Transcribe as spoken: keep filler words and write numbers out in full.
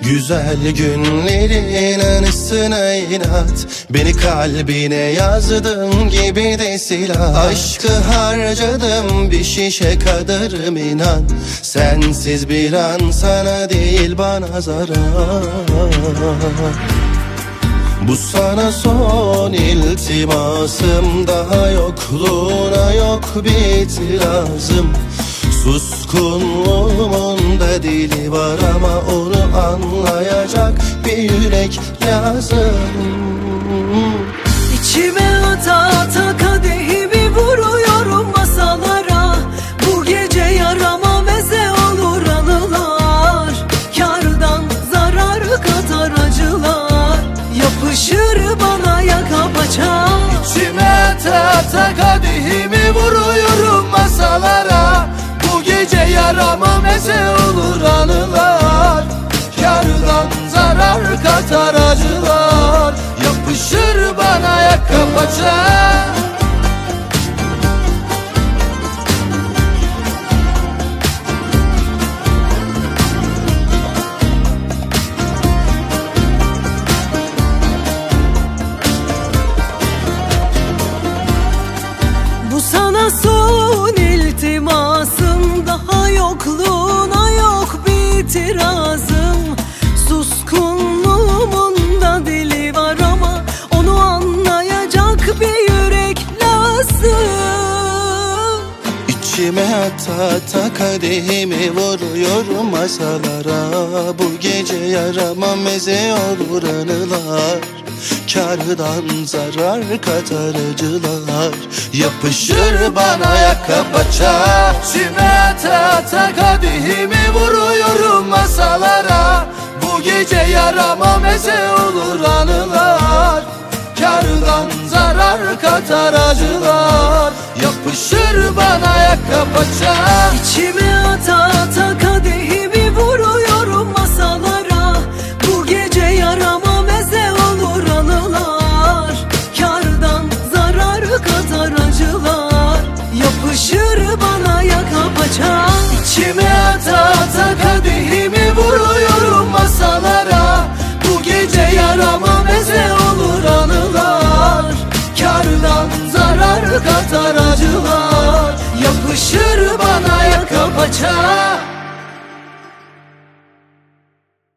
Güzel günlerin anısına inat, beni kalbine yazdım gibi de silah. Aşkı harcadım bir şişe kadarım inan, sensiz bir an sana değil bana zarar. Bu sana son iltimasım, daha yokluğuna yok bir itirazım. Suskunluğumun da dili var ama onu anlayacak bir yürek lazım. İçime ata ata kadehimi vuruyorum masalara. Bu gece yarama meze olur anılar, kârdan zarar katar acılar, yapışır bana yaka paça. İçime ata ata kadehimi vuruyorum masalara. Bu gece yarama meze olur anılar, kârdan zarar katar acılar, yapışır bana yaka paça. Bu sana son iltimasım, daha yokluğuna yok bir itirazım. Suskunluğumun da dili var ama onu anlayacak bir yürek lazım. İçime ata ata kadehimi vuruyorum masalara. Bu gece yarama meze olur anılar, kârdan zarar katar acılar, yapışır bana yaka paça. İçime ata ata kadehimi vuruyorum masalara. Bu gece yarama meze olur anılar, kârdan zarar katar acılar, yapışır bana yaka paça. İçime ata ata kadehimi vuruyorum masalara. Bu gece yarama meze olur anılar, kârdan zarar katar acılar, yapışır bana yaka paça. İçime ata ata kadehimi vuruyorum masalara. Bu gece yarama meze olur anılar, kârdan zarar katar acılar, yapışır bana yaka paça.